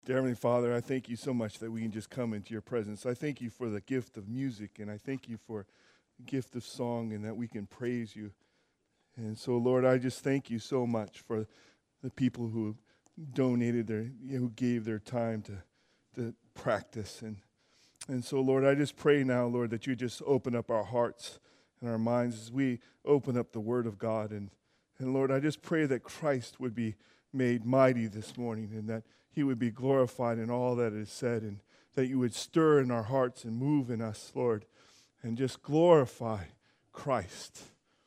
Dear Heavenly Father, I thank you so much that we can just come into your presence. I thank you for the gift of music, and I thank you for the gift of song, and that we can praise you. And so, Lord, I just thank you so much for the people who donated who gave their time to practice. And so, Lord, I just pray now, Lord, that you just open up our hearts and our minds as we open up the Word of God. And Lord, I just pray that Christ would be made mighty this morning, and that he would be glorified in all that is said, and that you would stir in our hearts and move in us, Lord, and just glorify Christ.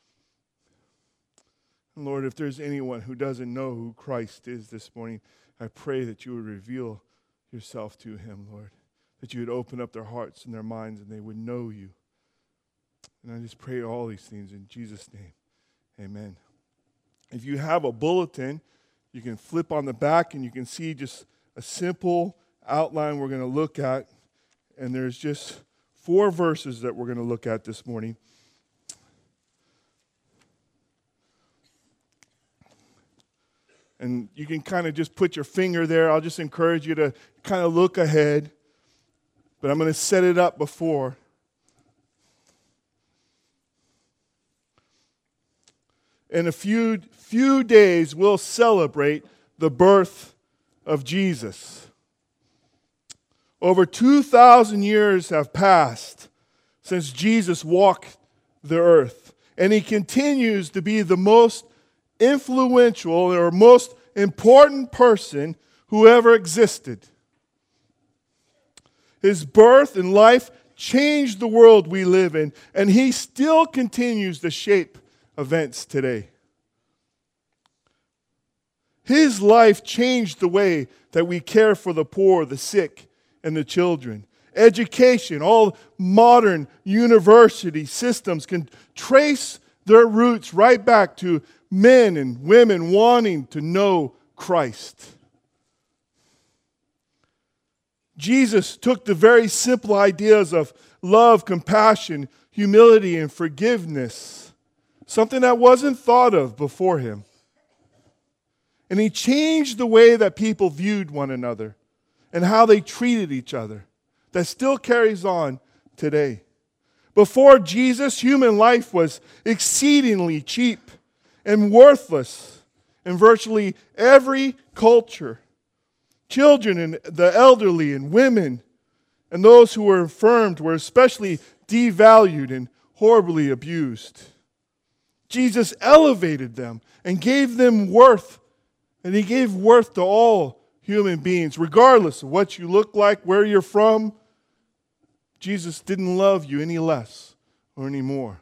And Lord, if there's anyone who doesn't know who Christ is this morning, I pray that you would reveal yourself to him, Lord, that you would open up their hearts and their minds and they would know you. And I just pray all these things in Jesus' name. Amen. If you have a bulletin, you can flip on the back and you can see just a simple outline we're going to look at. And there's just 4 verses that we're going to look at this morning. And you can kind of just put your finger there. I'll just encourage you to kind of look ahead. But I'm going to set it up before. In a few days, we'll celebrate the birth of Jesus. Over 2,000 years have passed since Jesus walked the earth, and he continues to be the most influential or most important person who ever existed. His birth and life changed the world we live in, and he still continues to shape events today. His life changed the way that we care for the poor, the sick, and the children. Education, all modern university systems can trace their roots right back to men and women wanting to know Christ. Jesus took the very simple ideas of love, compassion, humility, and forgiveness, something that wasn't thought of before him. And he changed the way that people viewed one another and how they treated each other. That still carries on today. Before Jesus, human life was exceedingly cheap and worthless in virtually every culture. Children and the elderly and women and those who were infirmed were especially devalued and horribly abused. Jesus elevated them and gave them worth. And he gave worth to all human beings, regardless of what you look like, where you're from. Jesus didn't love you any less or any more.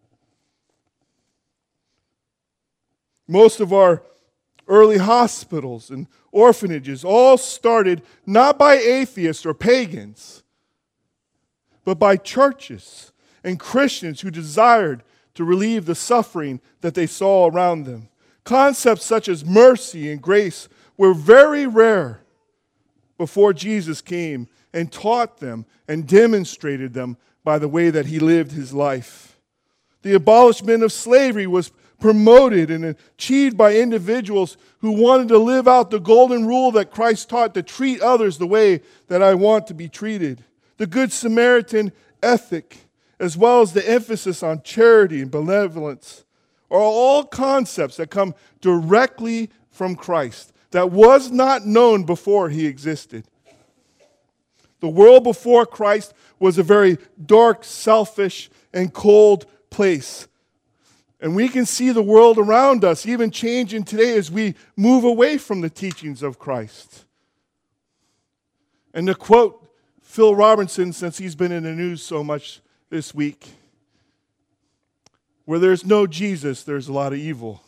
Most of our early hospitals and orphanages all started not by atheists or pagans, but by churches and Christians who desired to relieve the suffering that they saw around them. Concepts such as mercy and grace were very rare before Jesus came and taught them and demonstrated them by the way that he lived his life. The abolishment of slavery was promoted and achieved by individuals who wanted to live out the golden rule that Christ taught, to treat others the way that I want to be treated. The Good Samaritan ethic, as well as the emphasis on charity and benevolence, are all concepts that come directly from Christ, that was not known before he existed. The world before Christ was a very dark, selfish, and cold place. And we can see the world around us even changing today as we move away from the teachings of Christ. And to quote Phil Robertson, since he's been in the news so much this week, where there's no Jesus, there's a lot of evil.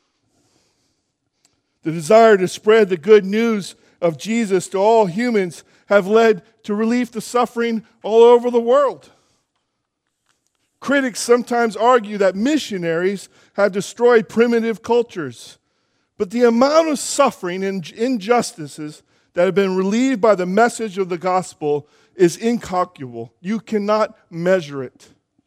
The desire to spread the good news of Jesus to all humans have led to relief to suffering all over the world. Critics sometimes argue that missionaries have destroyed primitive cultures. But the amount of suffering and injustices that have been relieved by the message of the gospel is incalculable. You cannot measure it.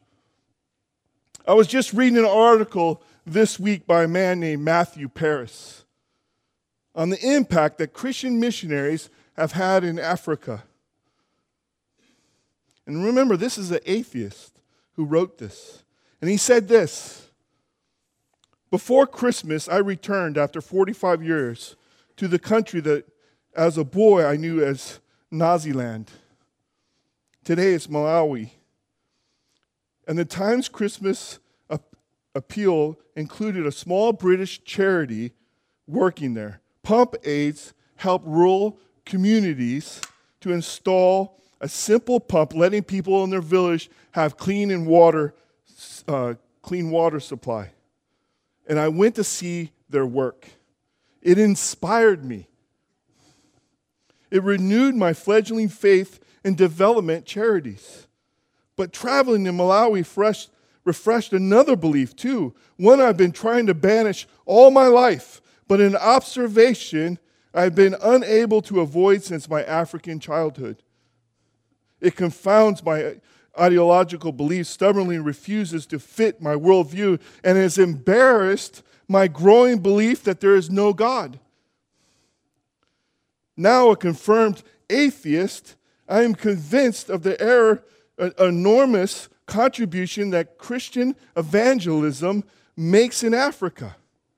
I was just reading an article this week by a man named Matthew Paris on the impact that Christian missionaries have had in Africa. And remember, this is an atheist who wrote this. And he said this: before Christmas, I returned after 45 years to the country that as a boy I knew as Naziland. Today it's Malawi. And the Times Christmas appeal included a small British charity working there. Pump Aids help rural communities to install a simple pump, letting people in their village have clean water supply. And I went to see their work. It inspired me. It renewed my fledgling faith in development charities. But traveling in Malawi refreshed another belief too, one I've been trying to banish all my life, but in observation I've been unable to avoid since my African childhood. It confounds my ideological beliefs, stubbornly refuses to fit my worldview, and has embarrassed my growing belief that there is no God. Now a confirmed atheist, I am convinced of the enormous contribution that Christian evangelism makes in Africa.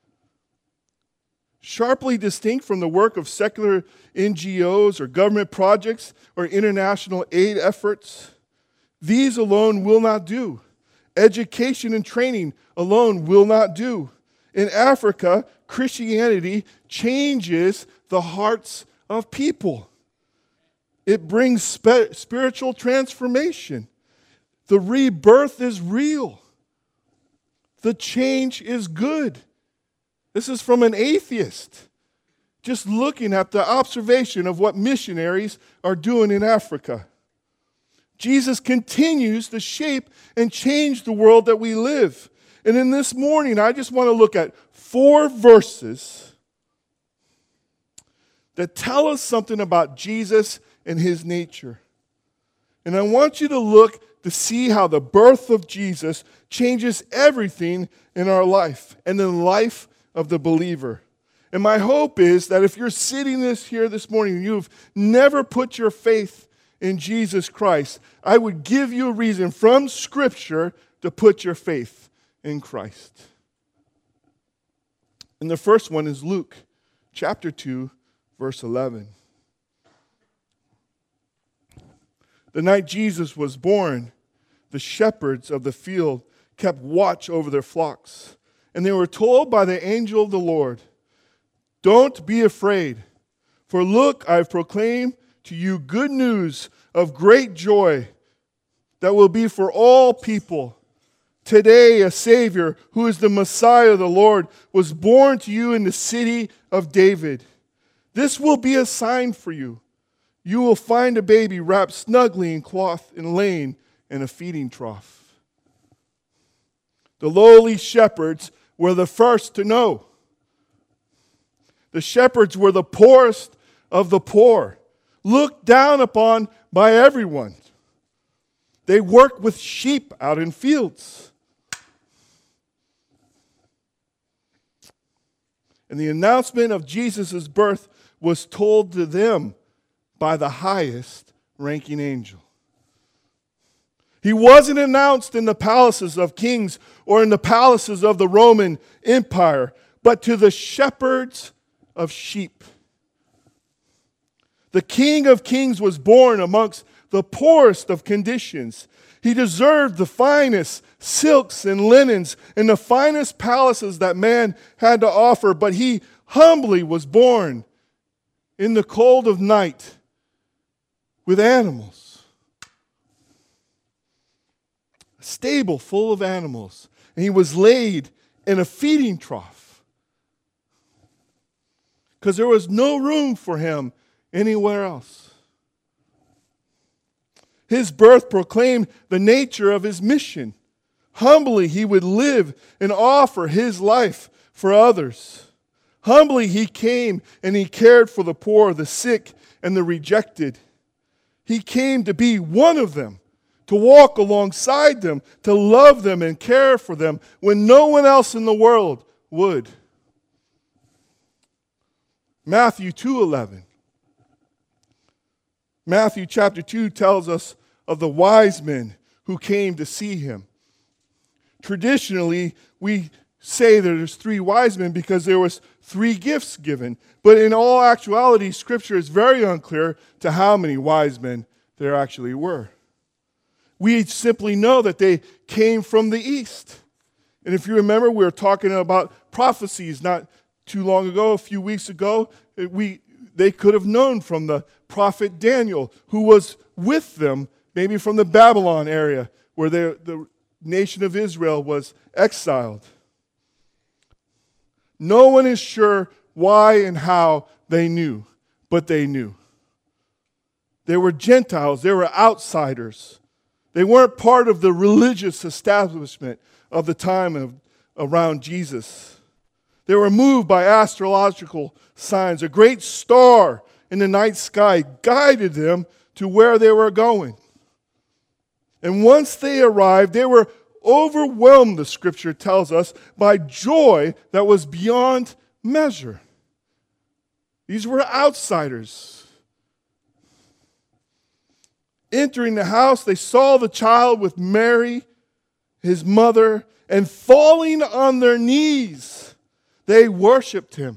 Sharply distinct from the work of secular NGOs or government projects or international aid efforts, these alone will not do. Education and training alone will not do. In Africa, Christianity changes the hearts of people. It brings spiritual transformation. The rebirth is real. The change is good. This is from an atheist, just looking at the observation of what missionaries are doing in Africa. Jesus continues to shape and change the world that we live. And in this morning, I just want to look at 4 verses that tell us something about Jesus and his nature. And I want you to look to see how the birth of Jesus changes everything in our life and in the life of the believer. And my hope is that if you're sitting here this morning and you've never put your faith in Jesus Christ, I would give you a reason from Scripture to put your faith in Christ. And the first one is Luke chapter 2, verse 11. The night Jesus was born, the shepherds of the field kept watch over their flocks. And they were told by the angel of the Lord, "Don't be afraid, for look, I have proclaimed to you good news of great joy that will be for all people. Today a Savior, who is the Messiah, the Lord, was born to you in the city of David. This will be a sign for you. You will find a baby wrapped snugly in cloth and laying in a feeding trough." The lowly shepherds were the first to know. The shepherds were the poorest of the poor, looked down upon by everyone. They worked with sheep out in fields. And the announcement of Jesus' birth was told to them by the highest ranking angel. He wasn't announced in the palaces of kings or in the palaces of the Roman Empire, but to the shepherds of sheep. The King of Kings was born amongst the poorest of conditions. He deserved the finest silks and linens and the finest palaces that man had to offer, but he humbly was born in the cold of night with animals. A stable full of animals. And he was laid in a feeding trough because there was no room for him anywhere else. His birth proclaimed the nature of his mission. Humbly he would live and offer his life for others. Humbly he came and he cared for the poor, the sick, and the rejected. He came to be one of them, to walk alongside them, to love them and care for them when no one else in the world would. Matthew 2:11. Matthew chapter 2 tells us of the wise men who came to see him. Traditionally, we say that there's 3 wise men because there was 3 gifts given. But in all actuality, Scripture is very unclear to how many wise men there actually were. We simply know that they came from the east. And if you remember, we were talking about prophecies not too long ago, a few weeks ago. They could have known from the prophet Daniel, who was with them, maybe from the Babylon area, where the nation of Israel was exiled. No one is sure why and how they knew, but they knew. They were Gentiles. They were outsiders. They weren't part of the religious establishment of the time around Jesus. They were moved by astrological signs. A great star in the night sky guided them to where they were going. And once they arrived, they were overwhelmed, the Scripture tells us, by joy that was beyond measure. These were outsiders. Entering the house, they saw the child with Mary, his mother, and falling on their knees, they worshiped him.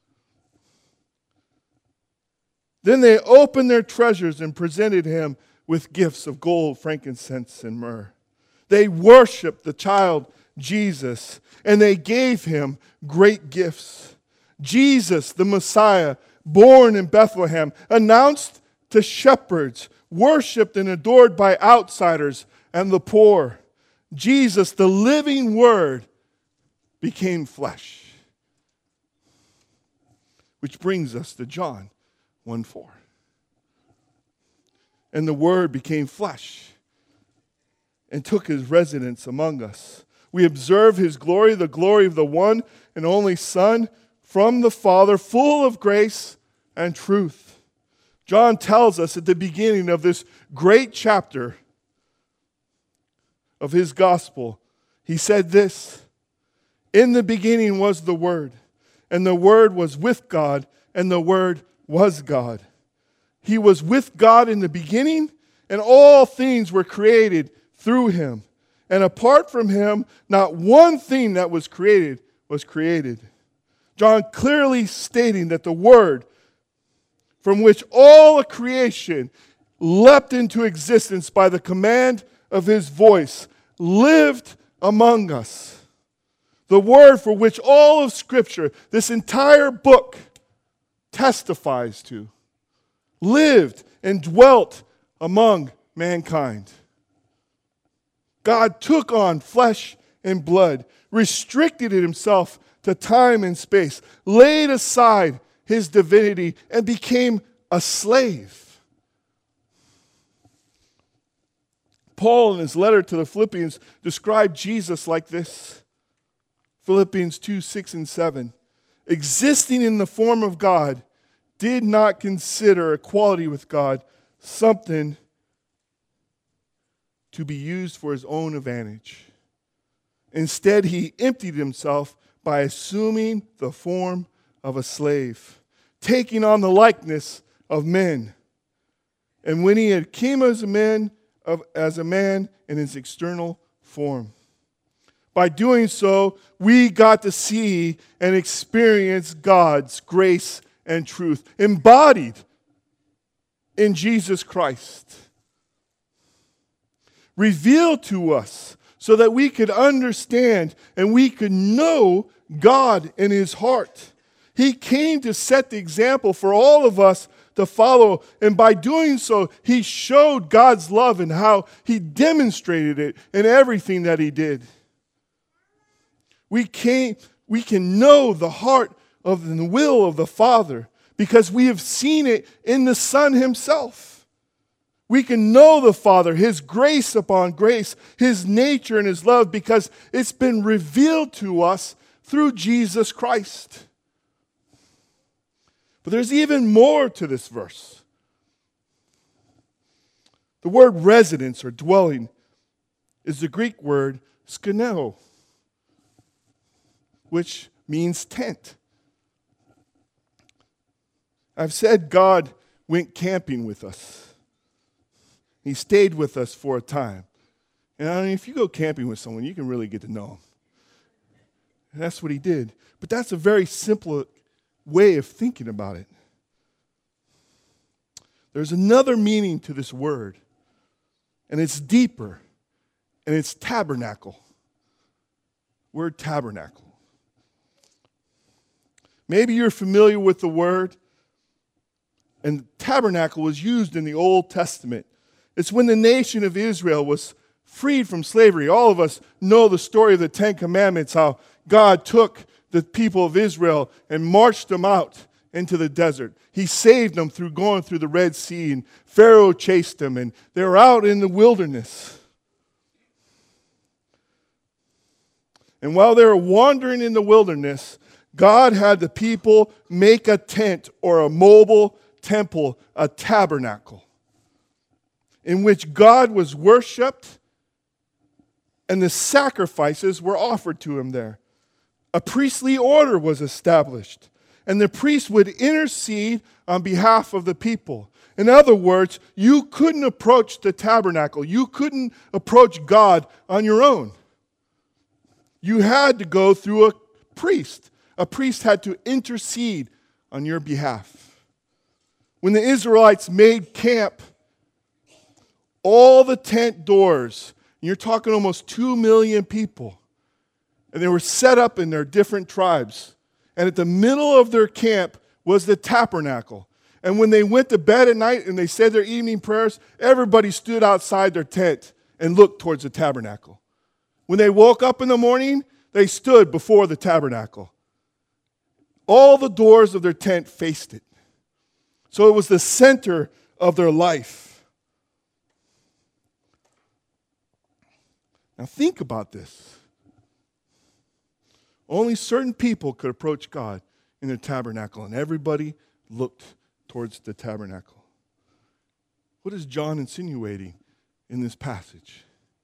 Then they opened their treasures and presented him with gifts of gold, frankincense, and myrrh. They worshiped the child Jesus, and they gave him great gifts. Jesus, the Messiah, born in Bethlehem, announced to shepherds, worshipped and adored by outsiders and the poor. Jesus, the living Word, became flesh. Which brings us to John 1:4. And the Word became flesh and took his residence among us. We observe his glory, the glory of the one and only Son from the Father, full of grace and truth. John tells us at the beginning of this great chapter of his gospel, he said this: "In the beginning was the Word, and the Word was with God, and the Word was God. He was with God in the beginning, and all things were created through him. And apart from him, not one thing that was created was created." John clearly stating that the Word, from which all of creation leapt into existence by the command of his voice, lived among us. The Word for which all of Scripture, this entire book, testifies to, lived and dwelt among mankind. God took on flesh and blood, restricted himself to time and space, laid aside his divinity, and became a slave. Paul, in his letter to the Philippians, described Jesus like this. Philippians 2:6 and 7. "Existing in the form of God, did not consider equality with God something to be used for his own advantage. Instead, he emptied himself by assuming the form of a slave, taking on the likeness of men. And when he had came as a man in his external form. By doing so, we got to see and experience God's grace and truth embodied in Jesus Christ, revealed to us so that we could understand and we could know God in his heart. He came to set the example for all of us to follow, and by doing so, he showed God's love and how he demonstrated it in everything that he did. We can know the heart of the will of the Father because we have seen it in the Son himself. We can know the Father, his grace upon grace, his nature and his love, because it's been revealed to us through Jesus Christ. But there's even more to this verse. The word residence or dwelling is the Greek word skeneo, which means tent. I've said God went camping with us. He stayed with us for a time. And I mean, if you go camping with someone, you can really get to know them. And that's what he did. But that's a very simple way of thinking about it. There's another meaning to this word, and it's deeper, and it's tabernacle. Word tabernacle. Maybe you're familiar with the word, and tabernacle was used in the Old Testament. It's when the nation of Israel was freed from slavery. All of us know the story of the Ten Commandments, how God took the people of Israel and marched them out into the desert. He saved them through going through the Red Sea, and Pharaoh chased them, and they were out in the wilderness. And while they were wandering in the wilderness, God had the people make a tent or a mobile temple, a tabernacle, in which God was worshiped and the sacrifices were offered to him there. A priestly order was established, and the priest would intercede on behalf of the people. In other words, you couldn't approach the tabernacle. You couldn't approach God on your own. You had to go through a priest. A priest had to intercede on your behalf. When the Israelites made camp, all the tent doors, and you're talking almost 2 million people, and they were set up in their different tribes. And at the middle of their camp was the tabernacle. And when they went to bed at night and they said their evening prayers, everybody stood outside their tent and looked towards the tabernacle. When they woke up in the morning, they stood before the tabernacle. All the doors of their tent faced it. So it was the center of their life. Now think about this. Only certain people could approach God in the tabernacle, and everybody looked towards the tabernacle. What is John insinuating in this passage?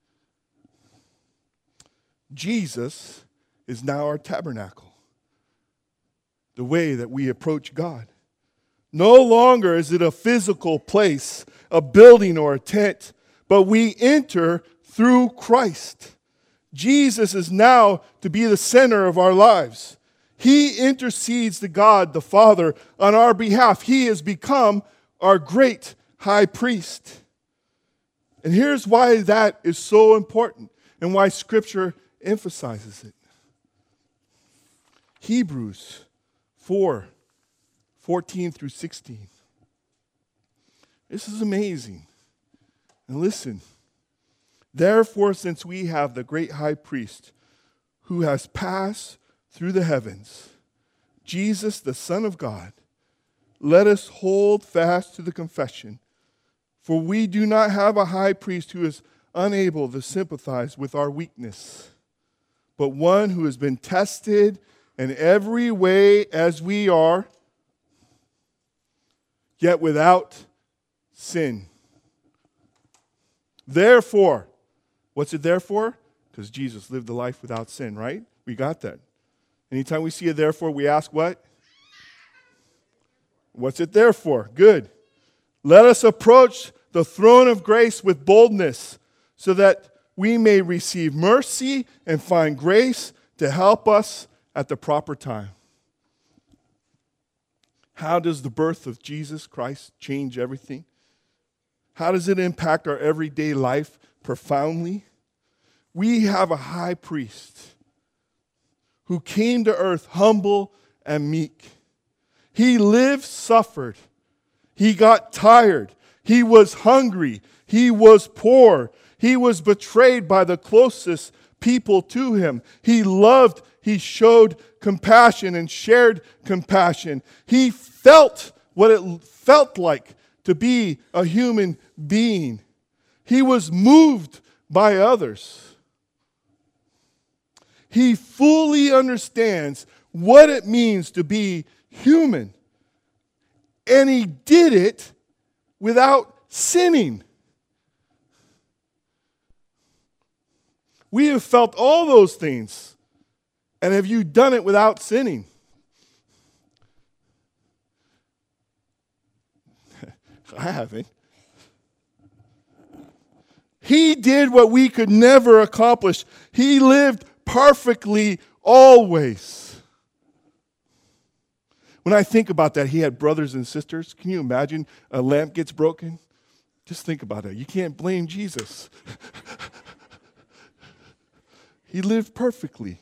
Jesus is now our tabernacle, the way that we approach God. No longer is it a physical place, a building or a tent, but we enter through Christ. Jesus is now to be the center of our lives. He intercedes to God the Father on our behalf. He has become our great high priest. And here's why that is so important and why Scripture emphasizes it. Hebrews 4:14 through 16. This is amazing. And listen. Therefore, since we have the great high priest who has passed through the heavens, Jesus, the Son of God, let us hold fast to the confession. For we do not have a high priest who is unable to sympathize with our weakness, but one who has been tested in every way as we are, yet without sin. Therefore, what's it there for? Because Jesus lived a life without sin, right? We got that. Anytime we see a therefore, we ask what? What's it there for? Good. Let us approach the throne of grace with boldness so that we may receive mercy and find grace to help us at the proper time. How does the birth of Jesus Christ change everything? How does it impact our everyday life profoundly? We have a high priest who came to earth humble and meek. He lived, suffered. He got tired. He was hungry. He was poor. He was betrayed by the closest people to him. He loved. He showed compassion and shared compassion. He felt what it felt like to be a human being. He was moved by others. He fully understands what it means to be human. And he did it without sinning. We have felt all those things. And have you done it without sinning? I haven't. He did what we could never accomplish. He lived perfectly always. When I think about that, he had brothers and sisters. Can you imagine a lamp gets broken? Just think about it. You can't blame Jesus. He lived perfectly.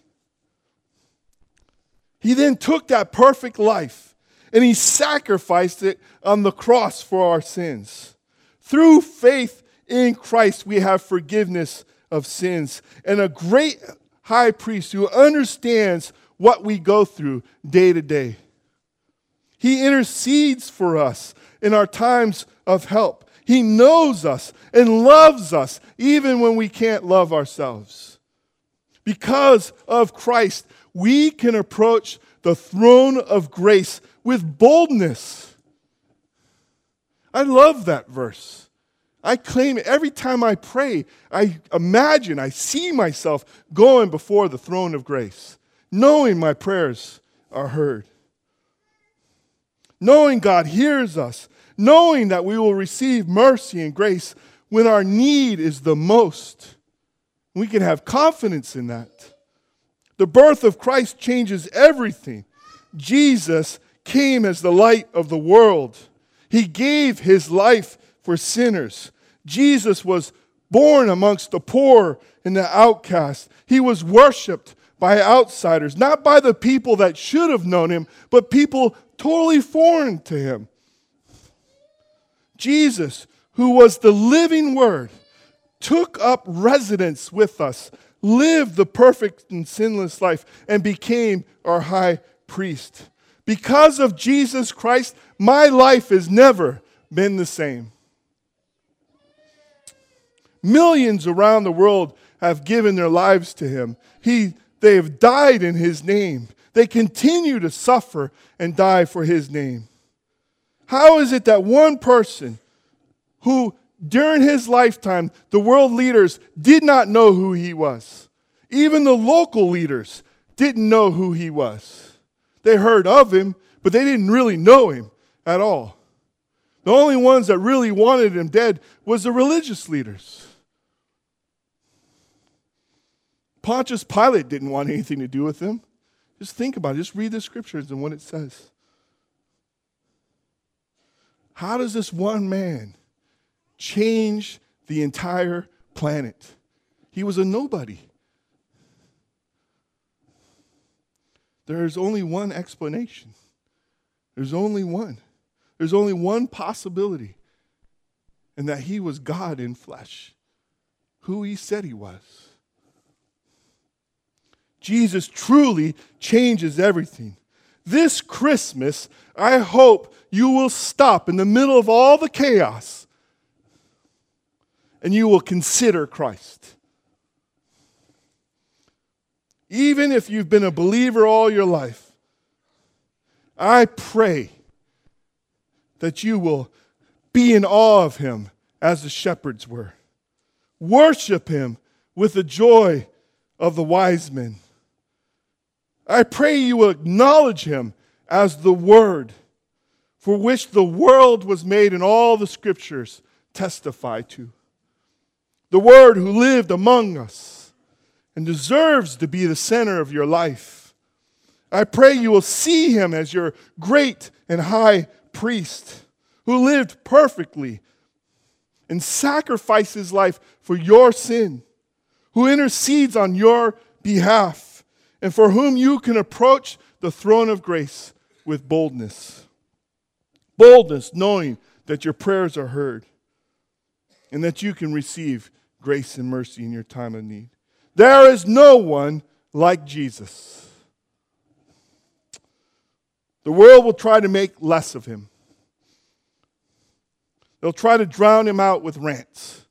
He then took that perfect life and he sacrificed it on the cross for our sins. Through faith in Christ, we have forgiveness of sins and a great high priest who understands what we go through day to day. He intercedes for us in our times of help. He knows us and loves us even when we can't love ourselves. Because of Christ, we can approach the throne of grace with boldness. I love that verse. I claim it. Every time I pray, I see myself going before the throne of grace, knowing my prayers are heard. Knowing God hears us, knowing that we will receive mercy and grace when our need is the most. We can have confidence in that. The birth of Christ changes everything. Jesus came as the light of the world. He gave his life for sinners. Jesus was born amongst the poor and the outcast. He was worshiped by outsiders, not by the people that should have known him, but people totally foreign to him. Jesus, who was the living Word, took up residence with us, lived the perfect and sinless life, and became our high priest. Because of Jesus Christ, my life has never been the same. Millions around the world have given their lives to him. They have died in his name. They continue to suffer and die for his name. How is it that one person who during his lifetime, the world leaders did not know who he was? Even the local leaders didn't know who he was. They heard of him, but they didn't really know him at all. The only ones that really wanted him dead was the religious leaders. Pontius Pilate didn't want anything to do with him. Just think about it. Just read the scriptures and what it says. How does this one man change the entire planet? He was a nobody. There's only one explanation. There's only one. There's only one possibility. And that he was God in flesh. Who he said he was. Jesus truly changes everything. This Christmas, I hope you will stop in the middle of all the chaos and you will consider Christ. Even if you've been a believer all your life, I pray that you will be in awe of him as the shepherds were. Worship him with the joy of the wise men. I pray you will acknowledge him as the Word, for which the world was made and all the scriptures testify to. The Word who lived among us and deserves to be the center of your life. I pray you will see him as your great and high priest who lived perfectly and sacrificed his life for your sin, who intercedes on your behalf, and for whom you can approach the throne of grace with boldness. Boldness, knowing that your prayers are heard and that you can receive grace and mercy in your time of need. There is no one like Jesus. The world will try to make less of him. They'll try to drown him out with rants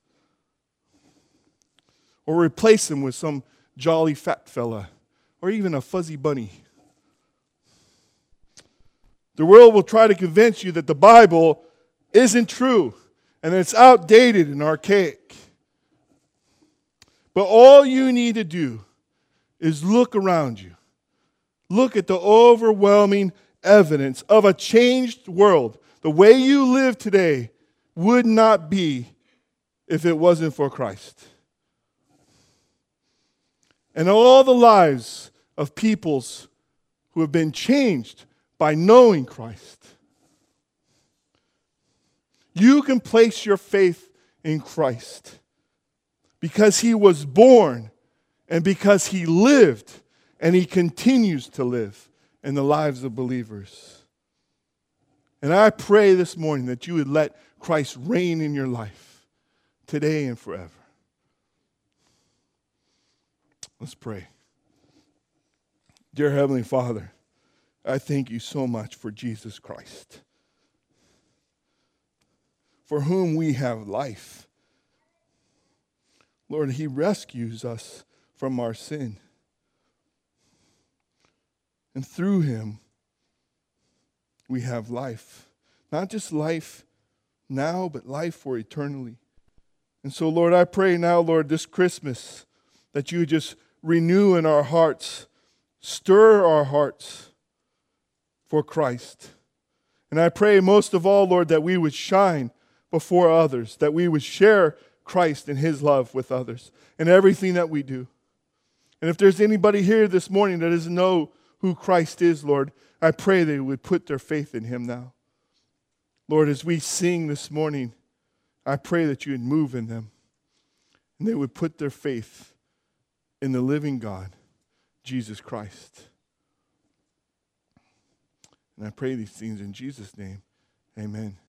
or replace him with some jolly fat fella or even a fuzzy bunny. The world will try to convince you that the Bible isn't true and it's outdated and archaic. But all you need to do is look around you. Look at the overwhelming evidence of a changed world. The way you live today would not be if it wasn't for Christ. And all the lives of peoples who have been changed by knowing Christ. You can place your faith in Christ because he was born and because he lived and he continues to live in the lives of believers. And I pray this morning that you would let Christ reign in your life today and forever. Let's pray. Dear Heavenly Father, I thank you so much for Jesus Christ, for whom we have life. Lord, he rescues us from our sin. And through him, we have life. Not just life now, but life for eternity. And so, Lord, I pray now, Lord, this Christmas, that you just renew in our hearts, stir our hearts for Christ. And I pray most of all, Lord, that we would shine before others, that we would share Christ and his love with others in everything that we do. And if there's anybody here this morning that doesn't know who Christ is, Lord, I pray they would put their faith in him now. Lord, as we sing this morning, I pray that you would move in them and they would put their faith in the living God, Jesus Christ. And I pray these things in Jesus' name. Amen.